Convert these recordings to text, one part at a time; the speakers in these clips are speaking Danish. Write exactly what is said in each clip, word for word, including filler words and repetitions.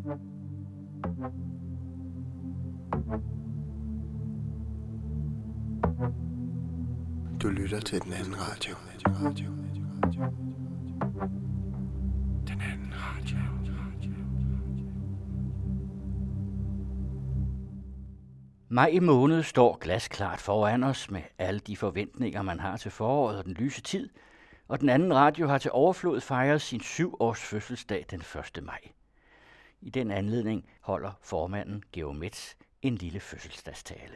Du lytter til den anden radio. Den anden radio. Maj måned står glasklart foran os med alle de forventninger, man har til foråret og den lyse tid, og den anden radio har til overflod fejret sin syv års fødselsdag den første maj. I den anledning holder formanden Georg Metz en lille fødselsdagstale.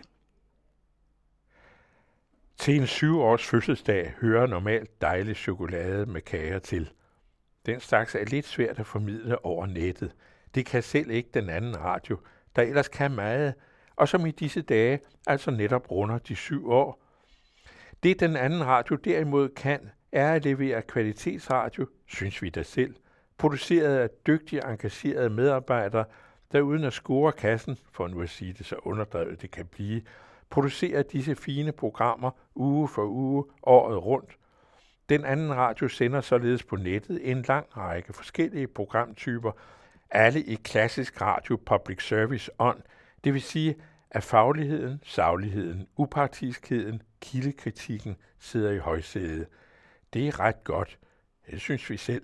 Til en syv års fødselsdag hører normalt dejlig chokolade med kager til. Den slags er lidt svært at formidle over nettet. Det kan selv ikke den anden radio, der ellers kan meget, og som i disse dage altså netop runder de syv år. Det den anden radio derimod kan, er at levere kvalitetsradio, synes vi da selv, produceret af dygtige, engagerede medarbejdere, der uden at score kassen, for nu at sige det så underdrevet det kan blive, producerer disse fine programmer uge for uge, året rundt. Den anden radio sender således på nettet en lang række forskellige programtyper, alle i klassisk radio public service ånd, det vil sige, at fagligheden, sagligheden, upartiskheden, kildekritikken sidder i højsædet. Det er ret godt. Det synes vi selv.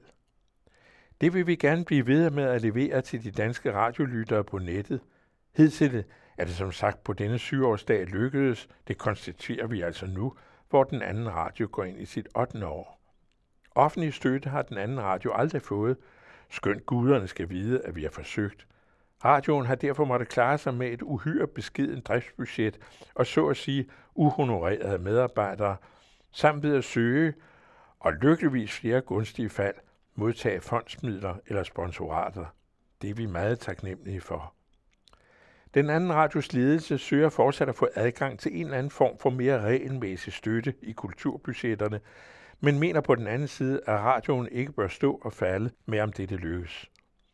Det vil vi gerne blive ved med at levere til de danske radiolyttere på nettet. Hidtil er det som sagt på denne syvårsdag lykkedes, det konstaterer vi altså nu, hvor den anden radio går ind i sit ottende år. Offentlig støtte har den anden radio aldrig fået, skønt guderne skal vide, at vi har forsøgt. Radioen har derfor måttet klare sig med et uhyre beskeden driftsbudget og så at sige uhonorerede medarbejdere, samt ved at søge, og lykkeligvis flere gunstige fald, modtage fondsmidler eller sponsorater. Det er vi meget taknemmelige for. Den anden radios ledelse søger fortsat at få adgang til en eller anden form for mere regelmæssig støtte i kulturbudgetterne, men mener på den anden side, at radioen ikke bør stå og falde med, om dette lykkes.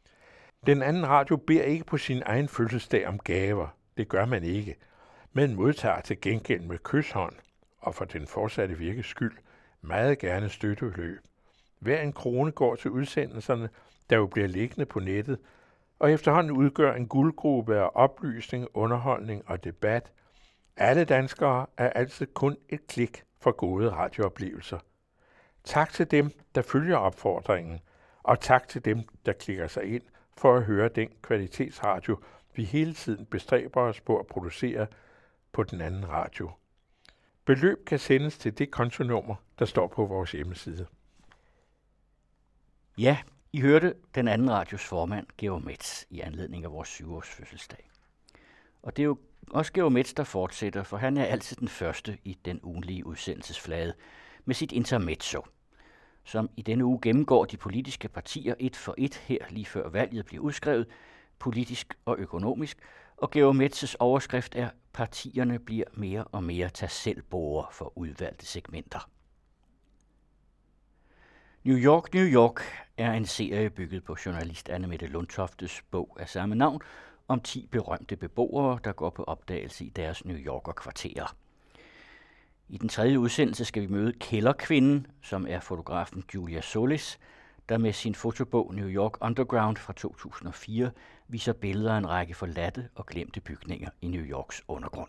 Den anden radio beder ikke på sin egen fødselsdag om gaver. Det gør man ikke, men modtager til gengæld med kyshånd, og for den fortsatte virkes skyld, meget gerne støttebeløb. Hver en krone går til udsendelserne, der jo bliver liggende på nettet, og efterhånden udgør en guldgrube af oplysning, underholdning og debat. Alle danskere er altid kun et klik for gode radiooplevelser. Tak til dem, der følger opfordringen, og tak til dem, der klikker sig ind for at høre den kvalitetsradio, vi hele tiden bestræber os på at producere på den anden radio. Beløb kan sendes til det kontonummer, der står på vores hjemmeside. Ja, I hørte den anden radios formand, Georg Metz, i anledning af vores syvårs fødselsdag. Og det er jo også Georg Metz, der fortsætter, for han er altid den første i den ugenlige udsendelsesflade med sit intermezzo, som i denne uge gennemgår de politiske partier et for et her lige før valget bliver udskrevet, politisk og økonomisk, og Georg Metz's overskrift er, partierne bliver mere og mere tag selvbore for udvalgte segmenter. New York, New York er en serie bygget på journalist Anne-Mette Lundtoftes bog af samme navn om ti berømte beboere, der går på opdagelse i deres New Yorker kvarterer. I den tredje udsendelse skal vi møde kælderkvinden, som er fotografen Julia Solis, der med sin fotobog New York Underground fra to tusind og fire viser billeder af en række forladte og glemte bygninger i New Yorks undergrund.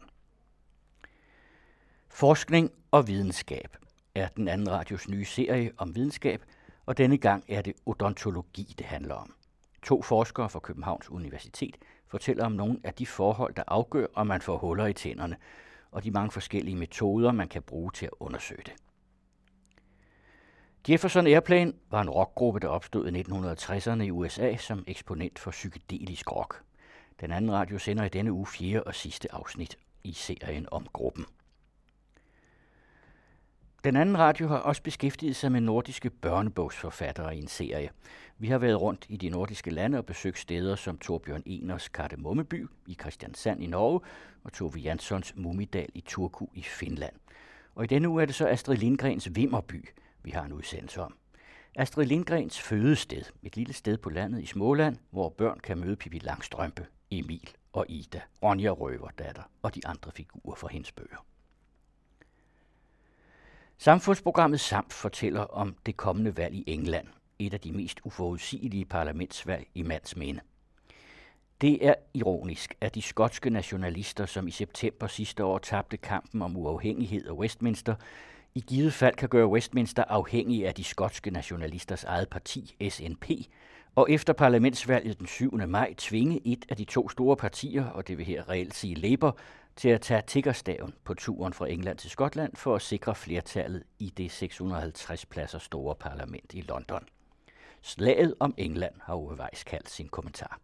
Forskning og videnskab er den anden radios nye serie om videnskab, og denne gang er det odontologi, det handler om. To forskere fra Københavns Universitet fortæller om nogle af de forhold, der afgør, om man får huller i tænderne, og de mange forskellige metoder, man kan bruge til at undersøge det. Jefferson Airplane var en rockgruppe, der opstod i nitten tresserne i U S A som eksponent for psykedelisk rock. Den anden radio sender i denne uge fjerde og sidste afsnit i serien om gruppen. Den anden radio har også beskæftiget sig med nordiske børnebogsforfattere i en serie. Vi har været rundt i de nordiske lande og besøgt steder som Torbjørn Egners Kardemommeby i Kristiansand i Norge og Tove Janssons Mumidal i Turku i Finland. Og i denne uge er det så Astrid Lindgrens Vimmerby, vi har en udsendelse om. Astrid Lindgrens fødested, et lille sted på landet i Småland, hvor børn kan møde Pippi Langstrømpe, Emil og Ida, Ronja Røverdatter og de andre figurer fra hendes bøger. Samfundsprogrammet S A M F fortæller om det kommende valg i England, et af de mest uforudsigelige parlamentsvalg i mands minde. Det er ironisk, at de skotske nationalister, som i september sidste år tabte kampen om uafhængighed af Westminster, i givet fald kan gøre Westminster afhængig af de skotske nationalisters eget parti, S N P, og efter parlamentsvalget den syvende maj tvinge et af de to store partier, og det vil her reelt sige Labour, til at tage tiggerstaven på turen fra England til Skotland for at sikre flertallet i det seks hundrede og halvtreds pladser store parlament i London. Slaget om England har Ove Weiss kaldt sin kommentar.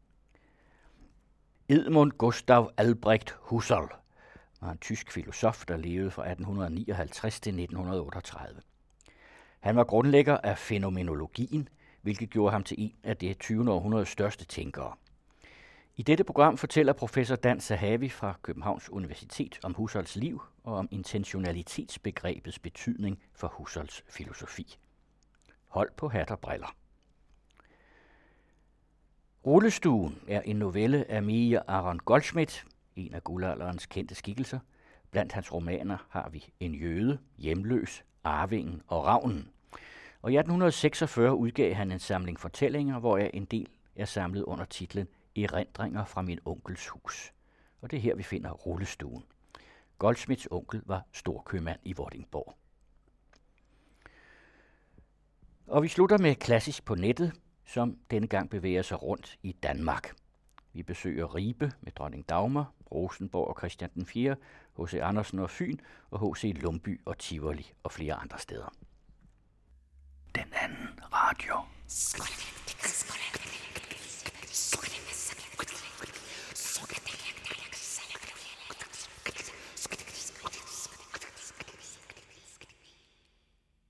Edmund Gustav Albrecht Husserl var en tysk filosof, der levede fra atten nioghalvtreds til nitten otteogtredive. Han var grundlægger af fænomenologien, hvilket gjorde ham til en af det tyvende århundredes største tænkere. I dette program fortæller professor Dan Zahavi fra Københavns Universitet om Husserls liv og om intentionalitetsbegrebets betydning for Husserls filosofi. Hold på hat og briller. Rullestuen er en novelle af Mia Aron Goldschmidt, en af guldalderens kendte skikkelser. Blandt hans romaner har vi En jøde, Hjemløs, Arvingen og Ravnen. Og i atten seksogfyrre udgav han en samling fortællinger, hvoraf en del er samlet under titlen Erindringer fra min onkels hus. Og det er her, vi finder Rullestuen. Goldschmidts onkel var storkøbmand i Vordingborg. Og vi slutter med Klassisk på nettet, som denne gang bevæger sig rundt i Danmark. Vi besøger Ribe med dronning Dagmar, Rosenborg og Christian den fjerde, H C Andersen og Fyn og H C Lumby og Tivoli og flere andre steder. Den anden radio.